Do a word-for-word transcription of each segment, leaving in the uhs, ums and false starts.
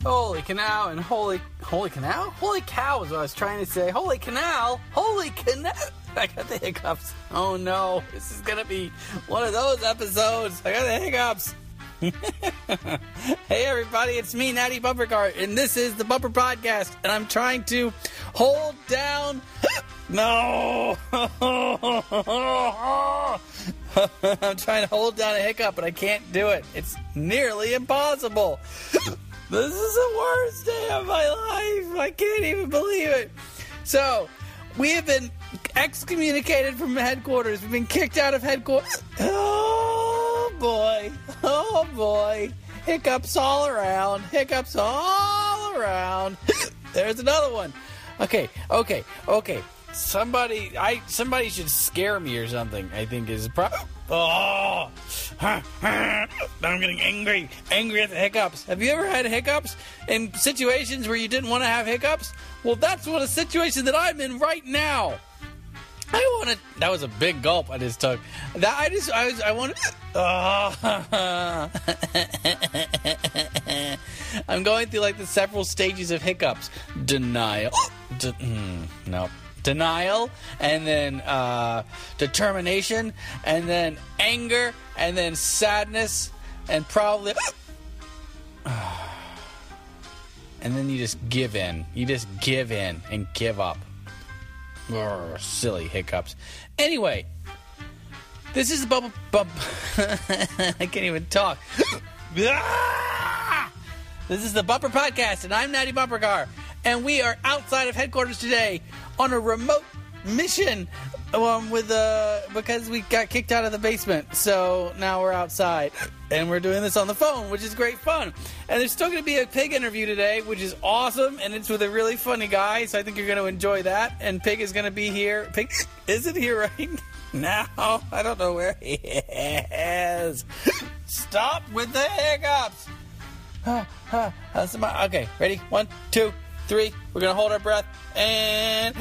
Holy canal and holy... Holy canal? Holy cow is what I was trying to say. Holy canal! Holy canal! I got the hiccups. Oh no, this is gonna be one of those episodes. I got the hiccups. Hey everybody, it's me, Natty Bumpercar, and this is the Bumper Podcast, and I'm trying to hold down... No! I'm trying to hold down a hiccup, but I can't do it. It's nearly impossible. This is the worst day of my life. I can't even believe it. So, we have been excommunicated from headquarters. We've been kicked out of headquarters. Oh, boy. Oh, boy. Hiccups all around. Hiccups all around. There's another one. Okay, okay, okay. Somebody, I somebody should scare me or something. I think is pro. Oh, I'm getting angry, angry at the hiccups. Have you ever had hiccups in situations where you didn't want to have hiccups? Well, that's what a situation that I'm in right now. I want to. That was a big gulp I just took. That I just, I was, I wanted. Oh. I'm going through like the several stages of hiccups. Denial. De- mm, no. Denial, and then uh, determination, and then anger, and then sadness, and probably... and then you just give in. You just give in and give up. Urgh, silly hiccups. Anyway, this is the bubble... Bub- I can't even talk. This is the Bumper Podcast, and I'm Natty Bumpercar, and we are outside of headquarters today on a remote mission um, with uh, because we got kicked out of the basement. So now we're outside, and we're doing this on the phone, which is great fun. And there's still going to be a Pig interview today, which is awesome, and it's with a really funny guy, so I think you're going to enjoy that. And Pig is going to be here. Pig isn't here right now. I don't know where he is. Stop with the hiccups. Okay, ready? One, two, three. We're going to hold our breath. And...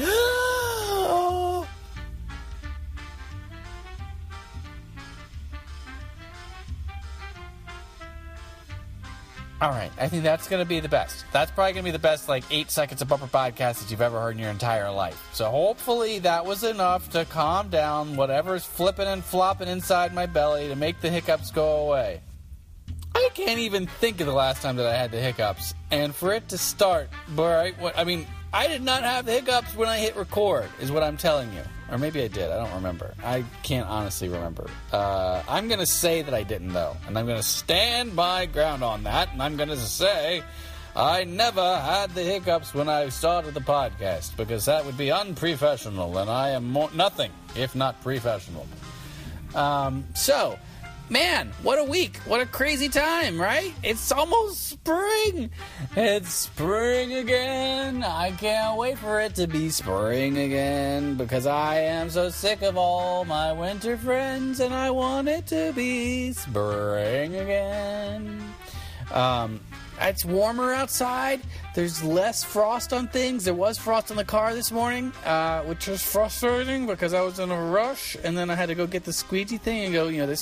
all right, I think that's going to be the best. That's probably going to be the best, like, eight seconds of Bumper Podcast that you've ever heard in your entire life. So hopefully that was enough to calm down whatever's flipping and flopping inside my belly to make the hiccups go away. I can't even think of the last time that I had the hiccups. And for it to start, right, what, I mean, I did not have the hiccups when I hit record, is what I'm telling you. Or maybe I did. I don't remember. I can't honestly remember. Uh, I'm going to say that I didn't, though. And I'm going to stand my ground on that. And I'm going to say I never had the hiccups when I started the podcast, because that would be unprofessional. And I am more, nothing if not professional. Um, so... Man, what a week. What a crazy time, right? It's almost spring. It's spring again. I can't wait for it to be spring again, because I am so sick of all my winter friends, and I want it to be spring again. Um, it's warmer outside. There's less frost on things. There was frost on the car this morning, uh, which was frustrating because I was in a rush, and then I had to go get the squeegee thing and go, you know, this...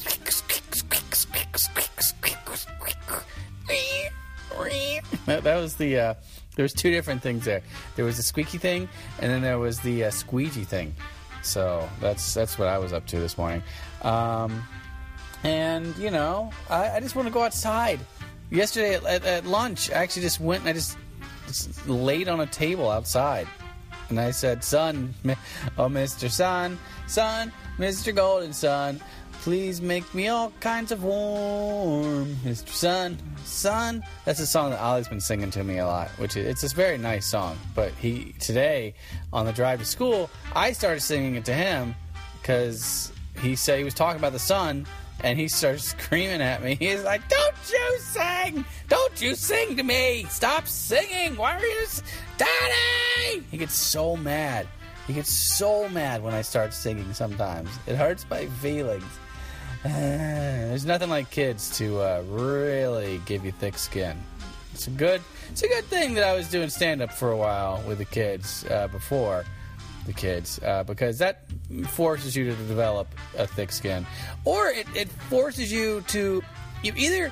That, that was the, uh, there was two different things there. There was the squeaky thing, and then there was the uh, squeegee thing. So that's that's what I was up to this morning. Um, and, you know, I, I just want to go outside. Yesterday at, at, at lunch, I actually just went and I just, just laid on a table outside. And I said, son, oh, Mister Sun, son, Mister Golden Sun, please make me all kinds of warm. Mister Sun, Sun. That's a song that Ollie's been singing to me a lot, which is, it's a very nice song. But he today, on the drive to school, I started singing it to him because he said he was talking about the sun, and he started screaming at me. He's like, don't you sing! Don't you sing to me! Stop singing! Why are you... S- Daddy! He gets so mad. He gets so mad when I start singing sometimes. It hurts my feelings. There's nothing like kids to uh, really give you thick skin. It's a good, it's a good thing that I was doing stand-up for a while with the kids uh, before the kids, uh, because that forces you to develop a thick skin, or it, it forces you to you either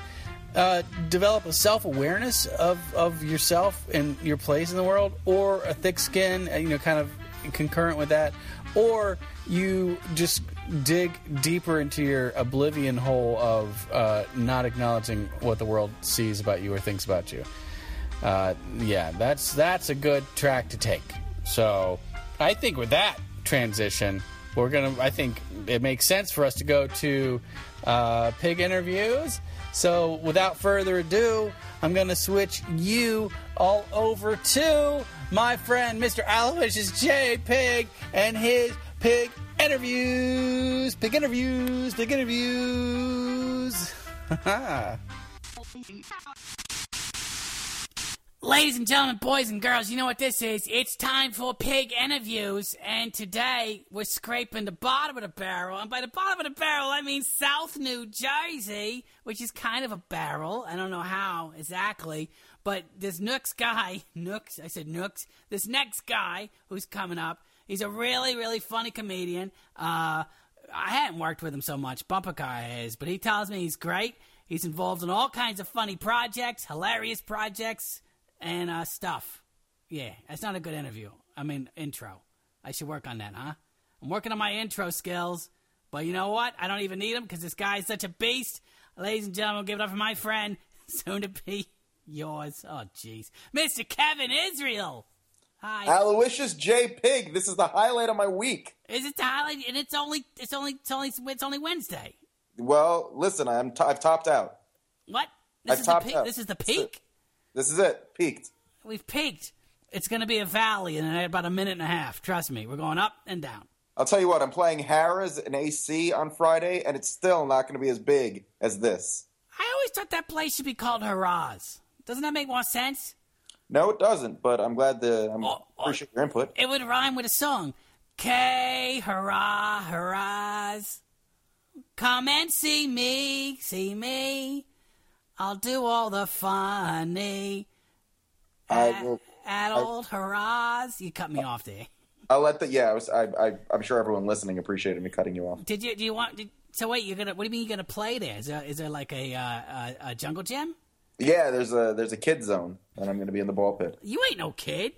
uh, develop a self-awareness of, of yourself and your place in the world, or a thick skin, uh, you know, kind of concurrent with that, or you just dig deeper into your oblivion hole of uh, not acknowledging what the world sees about you or thinks about you. Uh, yeah, that's that's a good track to take. So I think with that transition, we're gonna. I think it makes sense for us to go to uh, pig interviews. So without further ado, I'm gonna switch you all over to my friend Mister Aloysius J. Pig and his pig interviews. Pig interviews. Pig interviews. Ladies and gentlemen, boys and girls, you know what this is. It's time for pig interviews, and today we're scraping the bottom of the barrel. And by the bottom of the barrel, I mean South New Jersey, which is kind of a barrel. I don't know how exactly, but this next guy, Nooks, I said Nooks, this next guy who's coming up, he's a really, really funny comedian. Uh, I hadn't worked with him so much. Bumper Car is, but he tells me he's great. He's involved in all kinds of funny projects, hilarious projects, and uh, stuff. Yeah, that's not a good interview. I mean, intro. I should work on that, huh? I'm working on my intro skills, but you know what? I don't even need them because this guy is such a beast. Ladies and gentlemen, give it up for my friend, soon to be yours. Oh, jeez. Mister Kevin Israel. Hi. Aloysius J. Pig. This is the highlight of my week. Is it the highlight? And it's only, it's only, it's only, it's only Wednesday. Well, listen, I'm t- I've topped out. What? This I've is topped the peak. out. This is the peak. This is it. Peaked. We've peaked. It's going to be a valley in about a minute and a half. Trust me. We're going up and down. I'll tell you what. I'm playing Harrah's in A C on Friday, and it's still not going to be as big as this. I always thought that place should be called Harrah's. Doesn't that make more sense? No, it doesn't. But I'm glad to. I'm Oh, oh. appreciate your input. It would rhyme with a song. K, hurrah, hurrahs. Come and see me, see me. I'll do all the funny. I At, will. at I- old hurrahs. You cut me off there. I'll let the. Yeah, I was. I, I. I'm sure everyone listening appreciated me cutting you off. Did you? Do you want? Did, so wait, you're gonna? What do you mean you're gonna play there? Is there, is there like a, uh, a a jungle gym? Yeah, there's a there's a kid zone, and I'm going to be in the ball pit You ain't no kid.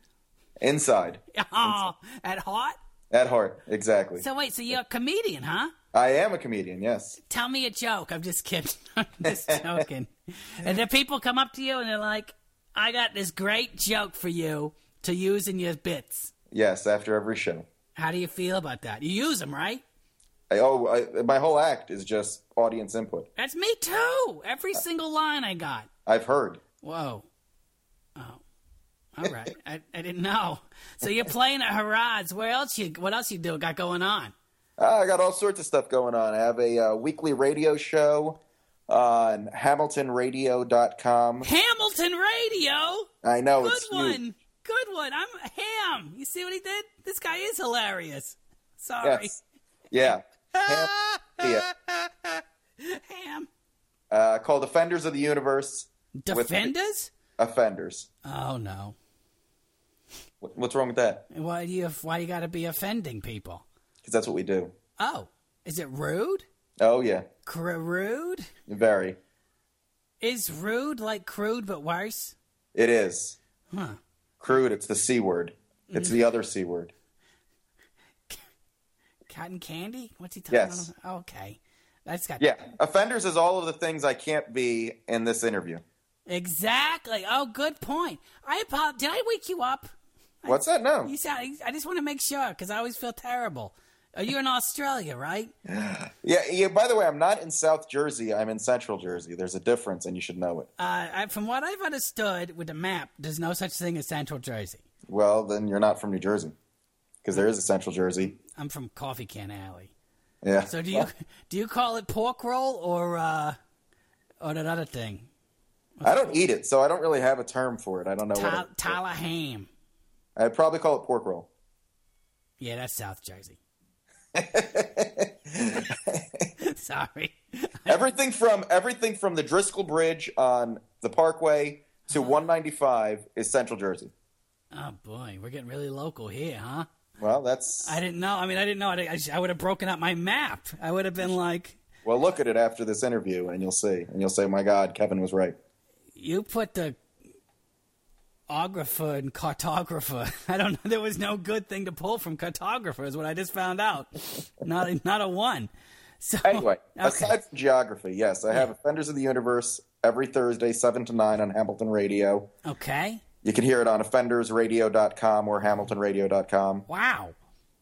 inside Oh, at heart. at heart. Exactly. So wait, so you're a comedian, huh? I am a comedian. Yes. Tell me a joke. I'm just kidding. I'm just joking. And then people come up to you and they're like, I got this great joke for you to use in your bits. Yes. After every show. How do you feel about that? You use them, right? I, oh, I, my whole act is just audience input. That's me too. Every single line I got. I've heard. Whoa. Oh. All right. I, I didn't know. So you're playing at Harrods. Where else you? What else you do? Got going on? Ah, I got all sorts of stuff going on. I have a uh, weekly radio show on hamilton radio dot com. Hamilton Radio. I know. Good it's one. huge. Good one. I'm Ham. You see what he did? This guy is hilarious. Sorry. Yes. Yeah. Ham, yeah. Ham. Uh, called Offenders of the Universe. Defenders? Offenders. Oh no. What- What's wrong with that? Why do you? Why you got to be offending people? Because that's what we do. Oh, is it rude? Oh, yeah. Cr- rude? Very. Is rude like crude but worse? It is. Huh. Crude, it's the C word. It's the other C word. Cotton candy? What's he talking Yes. about? Okay. That's got Yeah. Offenders is all of the things I can't be in this interview. Exactly. Oh, good point. I apologize. Did I wake you up? What's that? No. You sound. I just want to make sure because I always feel terrible. Are you in Australia, right? Yeah, yeah. By the way, I'm not in South Jersey. I'm in Central Jersey. There's a difference, and you should know it. Uh, I, from what I've understood with the map, there's no such thing as Central Jersey. Well, then you're not from New Jersey, because there is a Central Jersey. I'm from Coffee Can Alley. Yeah. So do you do you call it pork roll or uh, or that other thing? I don't eat it, so I don't really have a term for it. I don't know Ta- what. It, Tyler ham. I'd probably call it pork roll. Yeah, that's South Jersey. Sorry. everything from everything from the Driscoll Bridge on the Parkway to one ninety-five is Central Jersey. Oh boy, we're getting really local here, huh? Well, that's I didn't know. I mean, I didn't know. I, I, I would have broken up my map. I would have been like, Well, look at it after this interview, and you'll see. And you'll say, my God, Kevin was right. You put the ographer and cartographer. I don't know. There was no good thing to pull from cartographer is what I just found out. Not a, not a one. So, Anyway, okay. aside from geography, yes, I have Offenders of the Universe every Thursday, seven to nine on Hamilton Radio. Okay. You can hear it on offenders radio dot com or hamilton radio dot com. Wow.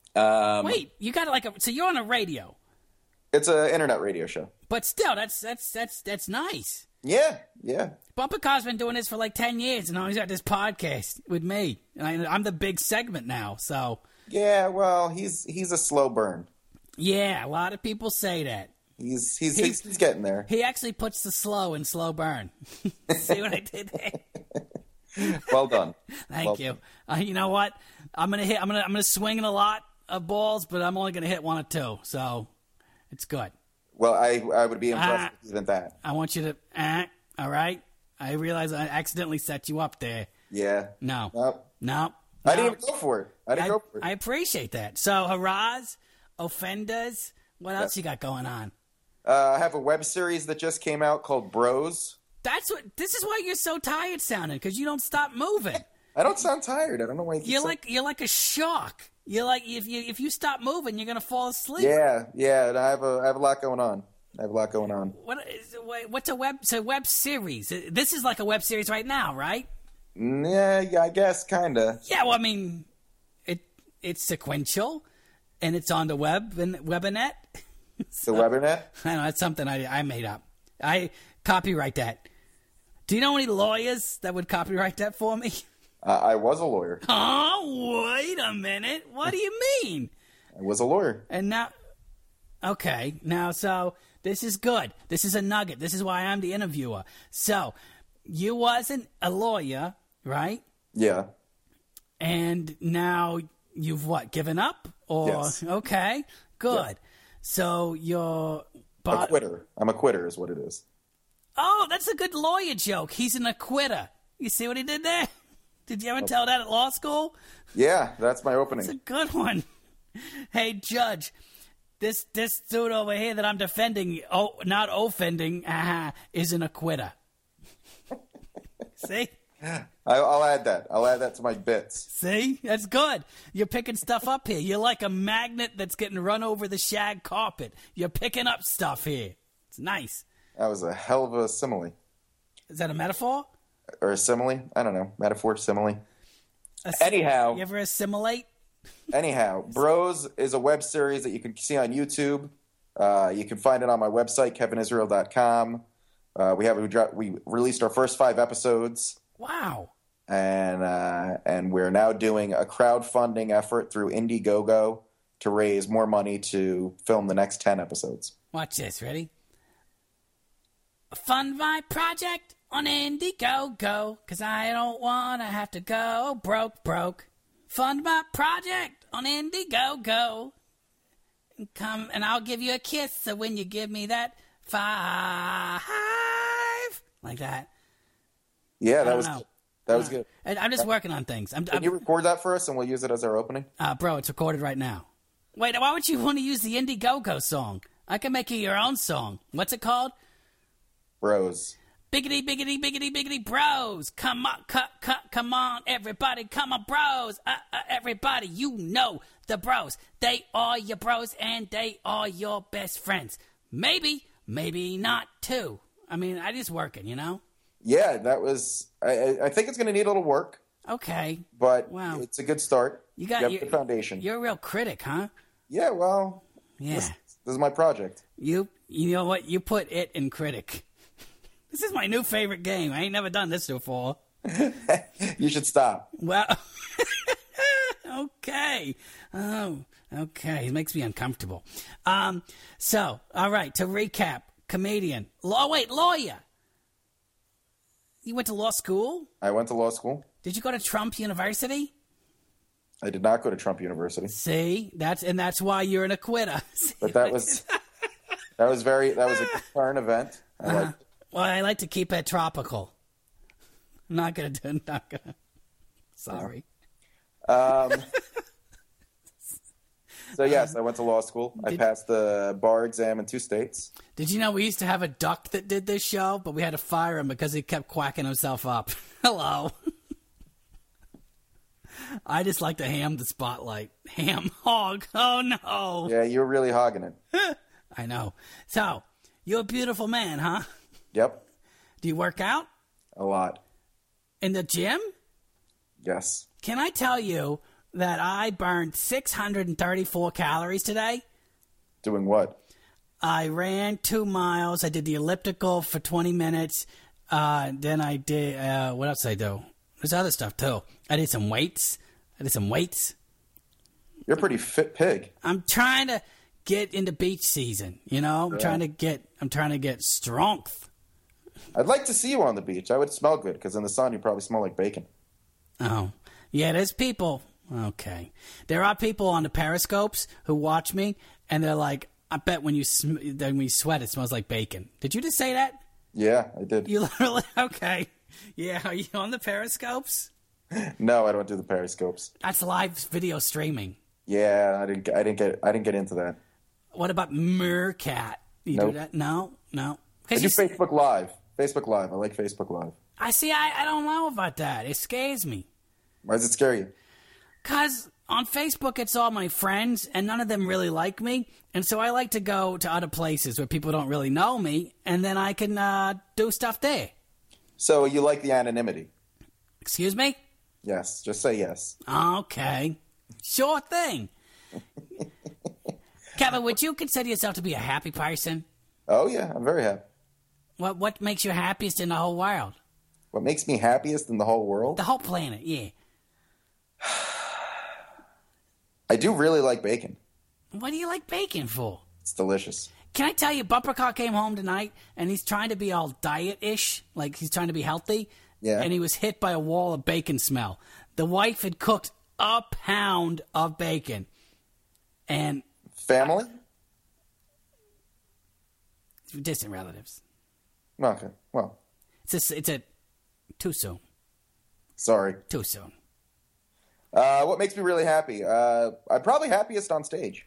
Um, Wait, you got like a so you're on a radio, It's an internet radio show. but still, that's that's that's that's nice. Yeah, yeah. Bumper Car's been doing this for like ten years, and now he's got this podcast with me, and I, I'm the big segment now. So Yeah, well, he's he's a slow burn. yeah, a lot of people say that. He's he's he's, he's getting there. He actually puts the slow in slow burn. See what I did there? Well done. Thank Well you. Uh, you know what? I'm gonna hit. I'm gonna. I'm gonna swing in a lot of balls, but I'm only gonna hit one or two. So it's good. Well, I I would be impressed Ah. with even that. I want you to. Uh, all right. I realize I accidentally set you up there. Yeah. No. Nope. No. I didn't no. even go for it. I didn't I, go for it. I appreciate that. So, Haraz, Offenders, what else you got going on? Uh, I have a web series that just came out called Bros. That's what. This is why you're so tired sounding, because you don't stop moving. I don't sound tired. I don't know why you keep You're saying- like you're like a shark. You're like if you if you stop moving, you're gonna fall asleep. Yeah, yeah. And I have a I have a lot going on. I have a lot going on. What is wait, what's a web? So web series. This is like a web series right now, right? Yeah, yeah. I guess kinda. Yeah. Well, I mean, it it's sequential, and it's on the web and Webinet. The Webinet. I know that's something I I made up. I copyright that. Do you know any lawyers that would copyright that for me? Uh, I was a lawyer. Oh, wait a minute. What do you mean? I was a lawyer. And now, okay, now so this is good. This is a nugget. This is why I'm the interviewer. So you wasn't a lawyer, right? Yeah. And now you've what? Given up? Or Yes. okay, good. Yeah. So you're. A But, quitter. I'm a quitter, is what it is. oh, that's a good lawyer joke. He's an acquitter. You see what he did there? Did you ever tell that at law school? Yeah, that's my opening. It's a good one. Hey, Judge, this this dude over here that I'm defending, oh, not offending, uh, is an acquitter. See? I, I'll add that. I'll add that to my bits. See? That's good. You're picking stuff up here. You're like a magnet that's getting run over the shag carpet. You're picking up stuff here. It's nice. That was a hell of a simile. Is that a metaphor? Or a simile? I don't know. Metaphor, simile. A- Anyhow. You ever assimilate? Anyhow, Bros is a web series that you can see on YouTube. Uh, you can find it on my website, kevin israel dot com. Uh, we have we, dro- we released our first five episodes, Wow. and uh, and we're now doing a crowdfunding effort through Indiegogo to raise more money to film the next ten episodes. Watch this. Ready? Fund my project on Indiegogo, cause I don't wanna have to go broke, broke. Fund my project on Indiegogo. And come and I'll give you a kiss, so when you give me that five, like that. Yeah, I that don't was know. that was Uh, good. And I'm just working on things. I'm, Can I'm you record that for us, and we'll use it as our opening? uh, bro, it's recorded right now. Wait, why would you want to use the Indiegogo song? I can make you your own song. What's it called? Bros. Biggity, biggity, biggity, biggity, bros. Come on, cut, cut, come on, everybody. Come on, bros. Uh, uh, everybody, you know the bros. They are your bros, and they are your best friends. Maybe, maybe not too. I mean, I just working, you know? Yeah, that was. I, I- I think it's going to need a little work, Okay. but Wow. it's a good start. You got have you, the foundation. You're a real critic, huh? Yeah, well, Yeah. this, this is my project. You, you know what? You put it in critic. This is my new favorite game. I ain't never done this before. You should stop. Well, okay. Oh, okay. It makes me uncomfortable. Um, so, all right. To recap, comedian. Law. Wait, lawyer. You went to law school? I went to law school. Did you go to Trump University? I did not go to Trump University, See, that's and that's why you're an acquitter. See, but that was that was very that was a good current event. I liked it. well, I like to keep it tropical. I'm not gonna do. Not gonna. Sorry. Um, So yes, I went to law school. I Did- passed the bar exam in two states. Did you know we used to have a duck that did this show, but we had to fire him because he kept quacking himself up? Hello. I just like to ham the spotlight. Ham hog. Oh, no. Yeah, you were really hogging it. I know. So, you're a beautiful man, huh? Yep, Do you work out a lot. in the gym? Yes. Can I tell you that I burned six hundred thirty-four calories today? Doing what? I ran two miles. I did the elliptical for twenty minutes. Uh, then I did, uh, what else did I do? There's other stuff, too. I did some weights. I did some weights. You're a pretty fit pig. I'm trying to get into beach season, you know? I'm Yeah. trying to get, I'm trying to get strength. I'd like to see you on the beach. I would smell good because in the sun you probably smell like bacon. Oh, yeah, there's people. Okay. There are people on the periscopes who watch me, and they're like, I bet when you sm- when you sweat, it smells like bacon. Did you just say that? Yeah, I did. You literally, okay. Yeah, are you on the periscopes? No, I don't do the periscopes. That's live video streaming. Yeah, I didn't. I didn't get. I didn't get into that. What about Meerkat? You Nope. do that? No, no. I 'Cause do you s- Facebook Live. Facebook Live. I like Facebook Live. I see. I, I don't know about that. It scares me. Why does it scare you? Cause on Facebook it's all my friends, and none of them really like me, and so I like to go to other places where people don't really know me, and then I can uh, do stuff there. So you like the anonymity? Excuse me? Yes. Just say yes. Okay. Sure thing. Kevin, would you consider yourself to be a happy person? Oh yeah, I'm very happy. What What makes you happiest in the whole world? What makes me happiest in the whole world? The whole planet, yeah. I do really like bacon. What do you like bacon for? It's delicious. Can I tell you, Bumper Car came home tonight, and he's trying to be all diet-ish, like he's trying to be healthy. Yeah. And he was hit by a wall of bacon smell. The wife had cooked a pound of bacon. And Family? distant relatives. Okay. Well, It's a, it's a too soon. sorry. Too soon. Uh, what makes me really happy? Uh, I'm probably happiest on stage.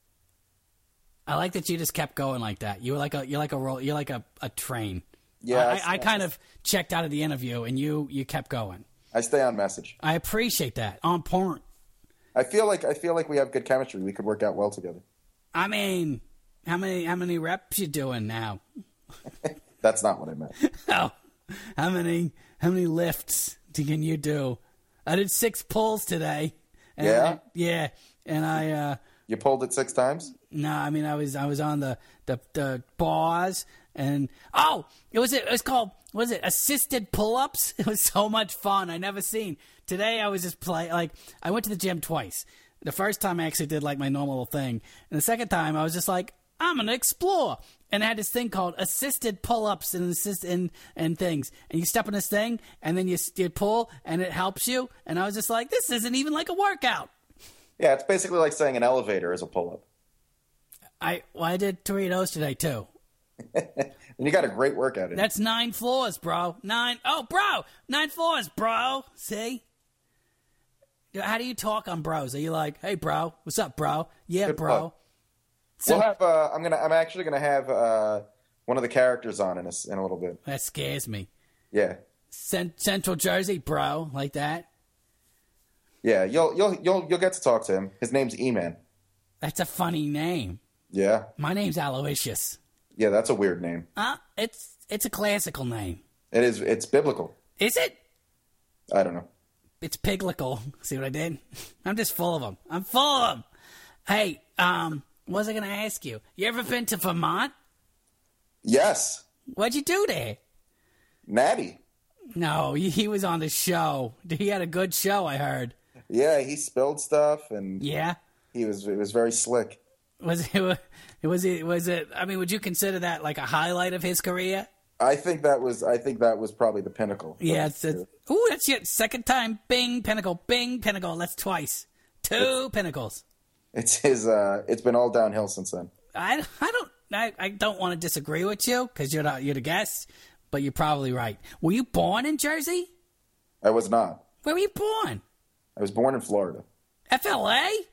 I like that you just kept going like that. You were like a you're like a roll you're like a, a train. Yeah, I, I- I, I kind of checked out of the interview, and you you kept going. I stay on message. I appreciate that. On point. I feel like I feel like we have good chemistry. We could work out well together. I mean, how many how many reps you doing now? That's not what I meant. Oh, how many how many lifts can you do? I did six pulls today. And Yeah? I- yeah, and I uh, You pulled it six times? no, I mean I was I was on the the, the bars, and oh, it was it was called what was it assisted pull ups? It was so much fun. I never seen. Today I was just play like I went to the gym twice. The first time I actually did like my normal thing, and the second time I was just like I'm gonna explore. And I had this thing called assisted pull-ups and assist and, and things. And you step on this thing, and then you, you pull, and it helps you. And I was just like, this isn't even like a workout. Yeah, it's basically like saying an elevator is a pull-up. I well, I did three of those today too. And you got a great workout in. That's nine floors, bro. Nine. Oh, bro, nine floors, bro. See? How do you talk on bros? Are you like, hey, bro, what's up, bro? Yeah, Good bro. luck. So We'll have. Uh, I'm gonna. I'm actually gonna have uh, one of the characters on in a, s- in a little bit. that scares me. Yeah, Cent- Central Jersey, bro, like that. yeah. You'll you'll you'll you'll get to talk to him. His name's E-Man. That's a funny name. Yeah, My name's Aloysius. yeah. That's a weird name. Uh, it's it's a classical name. It is. It's biblical. Is it? I don't know. It's piglical. See what I did? I'm just full of them. I'm full of them. Hey, um, what was I going to ask you? You ever been to Vermont? Yes, What'd you do there? Natty. No, he, he was on the show. He had a good show, I heard. Yeah, he spilled stuff, and Yeah? he was it was very slick. Was it, was it, was it, I mean, would you consider that like a highlight of his career? I think that was. I think that was probably the pinnacle. Yeah, it's, it's ooh, that's your second time. Bing, pinnacle, bing, pinnacle. That's twice. Two pinnacles. It's his. Uh, it's been all downhill since then. I, I don't I, I don't want to disagree with you because you're the, you're the guest, but you're probably right. Were you born in Jersey? I was not. Where were you born? I was born in Florida. F L A?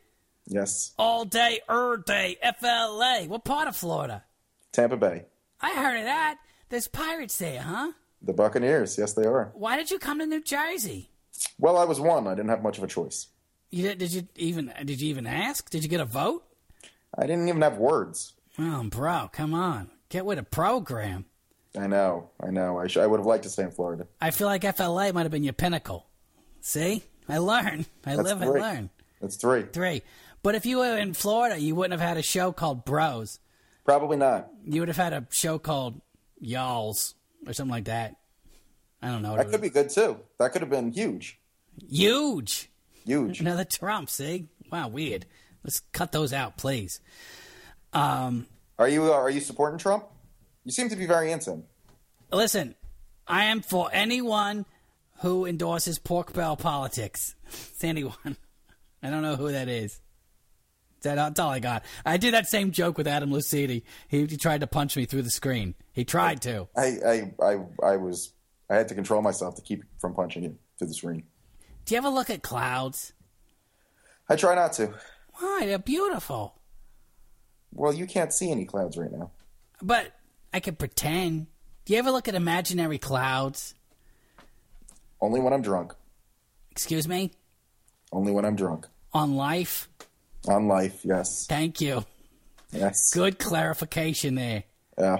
Yes. All day, er day, F L A. What part of Florida? Tampa Bay. I heard of that. There's pirates there, huh? The Buccaneers. Yes, they are. Why did you come to New Jersey? Well, I was one. I didn't have much of a choice. You did, did you even did you even ask? Did you get a vote? I didn't even have words. Oh, bro, come on. Get with a program. I know. I know. I, sh- I would have liked to stay in Florida. I feel like F L A might have been your pinnacle. See? I learn. I That's live, three. I learn. That's three. Three. But if you were in Florida, you wouldn't have had a show called Bros. Probably not. You would have had a show called Y'alls or something like that. I don't know. That could be good, too. That could have been huge. Huge. Huge. Another Trump, see? Wow, weird. Let's cut those out, please. Um, Are you uh, are you supporting Trump? You seem to be very into him. listen, I am for anyone who endorses pork barrel politics. It's anyone. I don't know who that is. That, that's all I got. I did that same joke with Adam Lucidi. He, he tried to punch me through the screen. He tried to. I, I, I, I was I had to control myself to keep from punching you through the screen. Do you ever look at clouds? I try not to. Why? They're beautiful. Well, you can't see any clouds right now. But I could pretend. Do you ever look at imaginary clouds? Only when I'm drunk. Excuse me? Only when I'm drunk. On life? On life, yes. Thank you. Yes. Good clarification there. Yeah.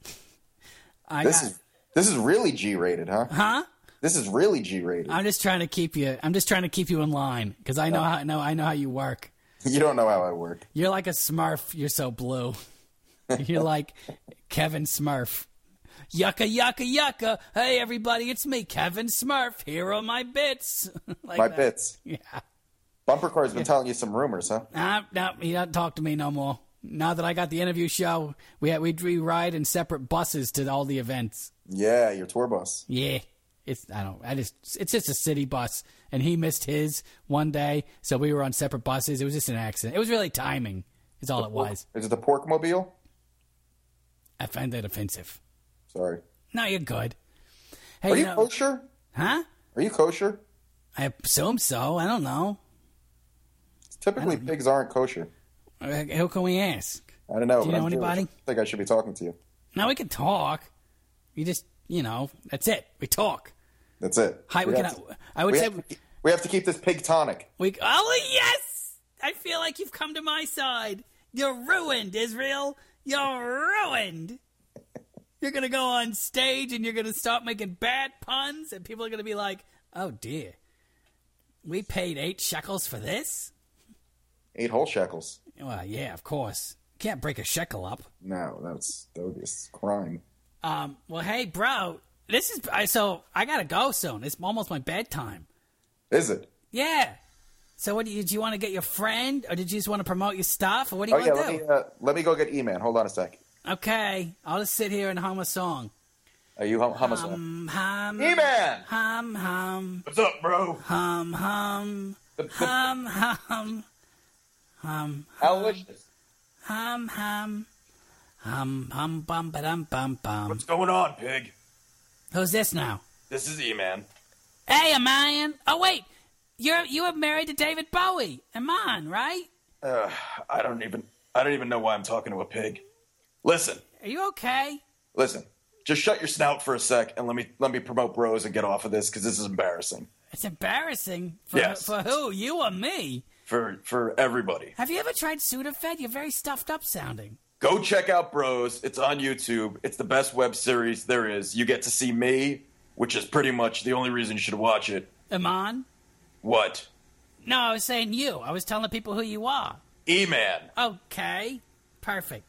I This got, is this is really G rated, huh? huh? This is really G rated. I'm just trying to keep you. I'm just trying to keep you in line because I know how. I know I know how you work. You don't know how I work. You're like a Smurf. You're so blue. You're like Kevin Smurf. Yucca, yucca, yucca. Hey, everybody, it's me, Kevin Smurf. Here are my bits. Like My that. bits. Yeah. Bumper Car's been telling you some rumors, huh? Nah, no, he doesn't talk to me no more. Now that I got the interview show, we had, we we ride in separate buses to all the events. Yeah, your tour bus. Yeah, it's I don't I just it's just a city bus, and he missed his one day, so we were on separate buses. It was just an accident. It was really timing. Is all it was. Is it the pork mobile? I find that offensive. Sorry. No, you're good. Hey, Are you know, kosher? huh? Are you kosher? I assume so. I don't know. Typically, pigs aren't kosher. Uh, Who can we ask? I don't know. Do you but know I'm Jewish. anybody? I think I should be talking to you. No, we can talk. You just, you know, that's it. We talk. That's it. Hi, we, we can. have to- I would we say have, to, we have to keep this pig tonic. we. Oh yes, I feel like you've come to my side. You're ruined, Israel. You're ruined. You're gonna go on stage and you're gonna start making bad puns, and people are gonna be like, "Oh dear, we paid eight shekels for this." Eight whole shekels. Well, yeah, of course. Can't break a shekel up. No, that's that would be a crime. Um. Well, hey, bro, this is I. So I gotta go soon. It's almost my bedtime. Is it? Yeah. So, what do you, did you want to get your friend, or did you just want to promote your stuff, or what do Oh you yeah. want Let to me do? uh, let me go get E-Man. Hold on a sec. Okay, I'll just sit here and hum a song. Are you hum, hum a song? Hum, hum, E-Man. hum, hum, What's up, bro? hum, hum, hum, hum, hum, Delicious. hum, hum, hum, hum, bum, ba-dum, bum, bum. What's going on, pig? Who's this now? This is E-Man. Hey, Aman. Oh wait, you're you were married to David Bowie, Aman, right? Uh, I don't even I don't even know why I'm talking to a pig. Listen, Are you okay? Listen, just shut your snout for a sec and let me let me promote Bros and get off of this because this is embarrassing It's embarrassing. For, Yes. for who? You or me? for for everybody. Have you ever tried Sudafed? You're very stuffed up sounding. Go check out Bros. It's on YouTube. It's the best web series there is. You get to see me, which is pretty much the only reason you should watch it. Aman? What? No, I was saying you. I was telling people who you are. E-Man. Okay. Perfect.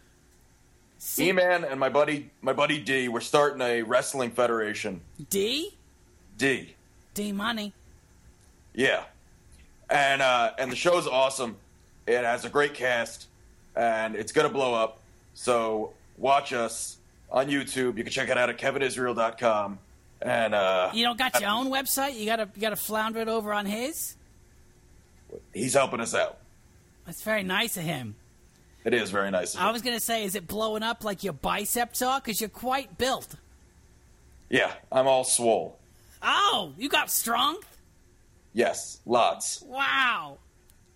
See, E-Man and my buddy my buddy D, we're starting a wrestling federation. D? D. D money. Yeah. And uh, and the show's awesome. It has a great cast, and it's gonna blow up. So watch us on YouTube. You can check it out at kevin israel dot com. And uh, You don't got your own website? You gotta you gotta flounder it over on his? he's helping us out. That's very nice of him. It is very nice of I him. was gonna say, is it blowing up like your biceps are? Because you're quite built. Yeah, I'm all swole. Oh, you got strength? Yes, lots. Wow.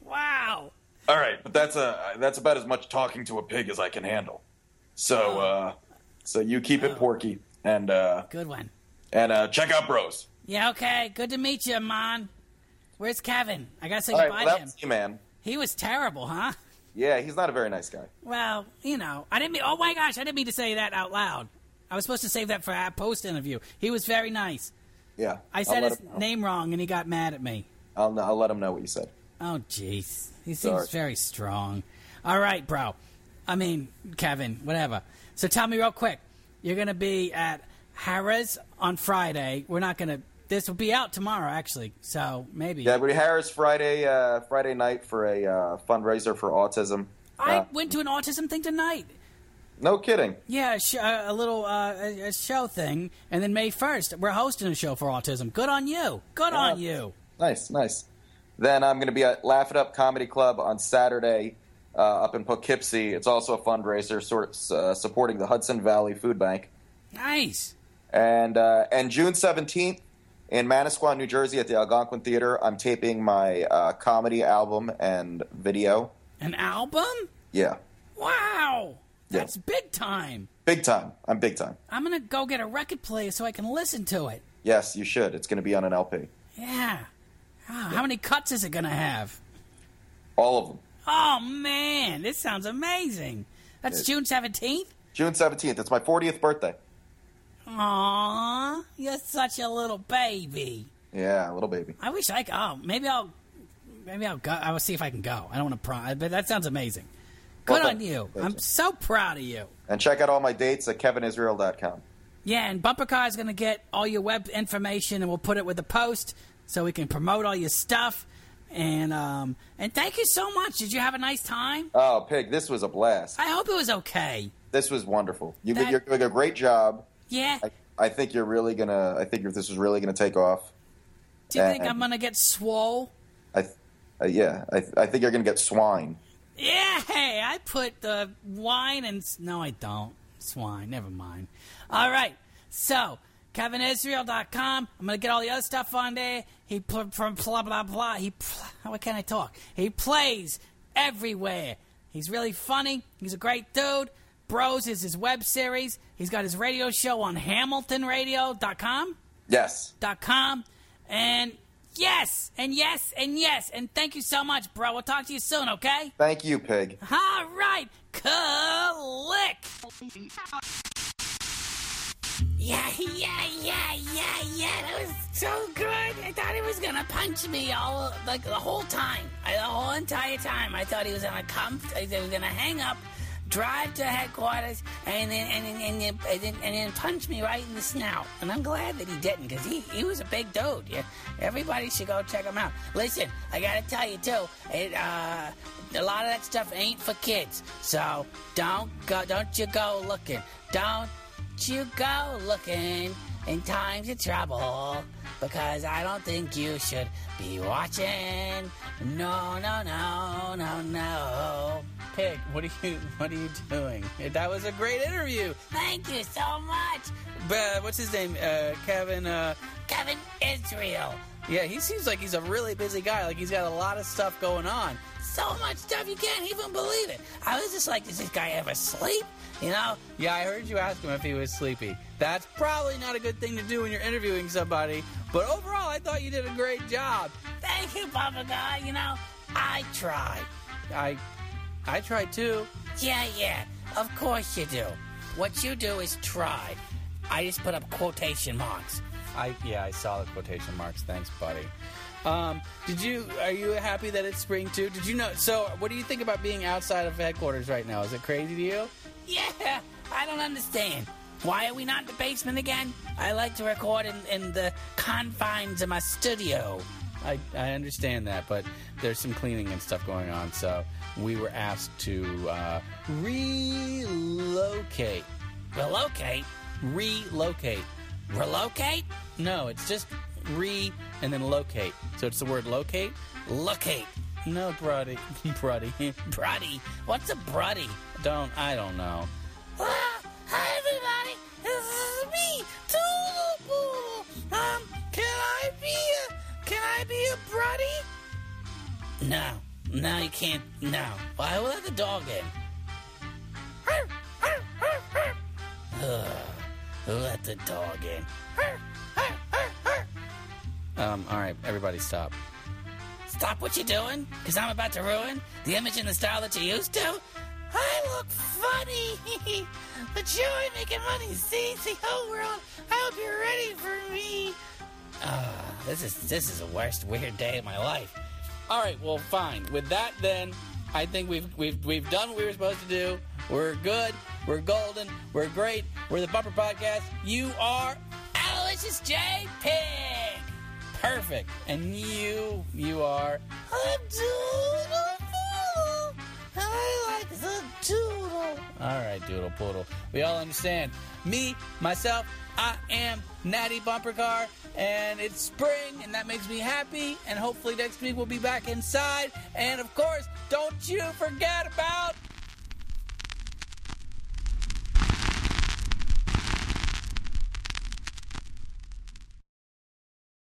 Wow. All right, but that's a that's about as much talking to a pig as I can handle. So, uh, so you keep it porky, and uh, Good one. and uh, check out Bros. Yeah, okay. Good to meet you, man. Where's Kevin? I gotta say All right, goodbye well, to that him. was you, man. He was terrible, huh? Yeah, he's not a very nice guy. Well, you know, I didn't mean. Oh my gosh, I didn't mean to say that out loud. I was supposed to save that for a post interview. He was very nice. Yeah, I said I'll let his him know. name wrong, and he got mad at me. I'll I'll let him know what you said. Oh, jeez. He seems Sorry. very strong. All right, bro. I mean, Kevin, whatever. So tell me real quick. You're going to be at Harrah's on Friday. We're not going to... This will be out tomorrow, actually. So maybe. Yeah, we Harris Friday uh, Friday night for a uh, fundraiser for autism. I Uh, went to an autism thing tonight. no kidding. Yeah, a, sh- a little uh, a, a show thing. And then May first, we're hosting a show for autism. Good on you. Good Yeah. on you. Nice, nice. Then I'm going to be at Laugh It Up Comedy Club on Saturday uh, up in Poughkeepsie. It's also a fundraiser sort of, uh, supporting the Hudson Valley Food Bank. Nice. And uh, and June seventeenth in Manasquan, New Jersey at the Algonquin Theater, I'm taping my uh, comedy album and video. An album? Yeah, Wow. Yeah. That's big time. big time. I'm big time. I'm going to go get a record player so I can listen to it. Yes, you should. It's going to be on an L P. Yeah. Oh, how many cuts is it going to have? All of them. Oh, man. This sounds amazing. That's It- June seventeenth? June seventeenth. It's my fortieth birthday. Aw, you're such a little baby. Yeah, little baby. I wish I could. Oh, maybe I'll. Maybe I'll go. I will see if I can go. I don't want to prom, but that sounds amazing. Good Well, on thank- you. thank I'm you. so proud of you. And check out all my dates at kevin israel dot com. Yeah, and Bumper Car is going to get all your web information, and we'll put it with the post so we can promote all your stuff. And um, and thank you so much. Did you have a nice time? Oh, Pig, this was a blast. I hope it was okay. This was wonderful. You, That- you're doing a great job. Yeah. I, I think you're really gonna. I think this is really gonna take off. Do you think and- I'm going to get swole? I, th- uh, yeah, I, th- I think you're gonna get swine. Yeah, hey, I put the wine and... No, I don't. Swine, never mind. All right, so, kevin israel dot com. I'm going to get all the other stuff on there. He, pl- from blah, blah, blah. He, pl- how can I talk? He plays everywhere. He's really funny. He's a great dude. Bros is his web series. He's got his radio show on hamilton radio dot com. Yes. Dot com. And yes, and yes, and yes. And thank you so much, bro. We'll talk to you soon, okay? Thank you, Pig. All right, click. Yeah, yeah, yeah, yeah, yeah. That was so good. I thought he was gonna punch me all like the whole time. I, the whole entire time, I thought he was gonna come. He was gonna hang up, drive to headquarters, and then and then and then, and then, and then punch me right in the snout. And I'm glad that he didn't, because he, he was a big dude. Yeah, everybody should go check him out. Listen, I gotta tell you too. It uh. A lot of that stuff ain't for kids, so don't go. Don't you go looking. Don't you go looking in times of trouble, because I don't think you should be watching. No, no, no, no, no. Pig, what are you? What are you doing? That was a great interview. Thank you so much. But what's his name? Uh, Kevin. Uh, Kevin Israel. Yeah, he seems like he's a really busy guy. Like he's got a lot of stuff going on. So much stuff you can't even believe it. I was just like, does this guy ever sleep? You know? Yeah, I heard you ask him if he was sleepy. That's probably not a good thing to do when you're interviewing somebody. But overall, I thought you did a great job. Thank you, Papa Guy. You know, I tried. I, I tried too. Yeah, yeah. Of course you do. What you do is try. I just put up quotation marks. I yeah, I saw the quotation marks. Thanks, buddy. Um, did you? Are you happy that it's spring too? Did you know? So, what do you think about being outside of headquarters right now? Is it crazy to you? Yeah, I don't understand. Why are we not in the basement again? I like to record in, in the confines of my studio. I I understand that, but there's some cleaning and stuff going on, so we were asked to uh, relocate. Relocate? Relocate. Relocate? No, it's just re and then locate. So it's the word locate? Locate. No, bruddy. bruddy. Bruddy? What's a bruddy? Don't, I don't know. Ah, hi, everybody. This is me, Toodle. Um, can I be a, can I be a bruddy? No. No, you can't. No. Why will let the dog in? Ugh, let the dog in. Um, alright, everybody stop. Stop what you're doing, because I'm about to ruin the image and the style that you used to. I look funny, but you ain't making money. See, see, whole world. I hope you're ready for me. Uh, this is this is the worst weird day of my life. Alright, well, fine. With that, then, I think we've we've we've done what we were supposed to do. We're good. We're golden. We're great. We're the Bumper Podcast. You are Aloysius J. Pig. perfect. And you, you are... I'm Doodle Poodle. I like the doodle. Alright, Doodle Poodle. We all understand. Me, myself, I am Natty Bumper Car, and it's spring, and that makes me happy, and hopefully next week we'll be back inside. And, of course, don't you forget about...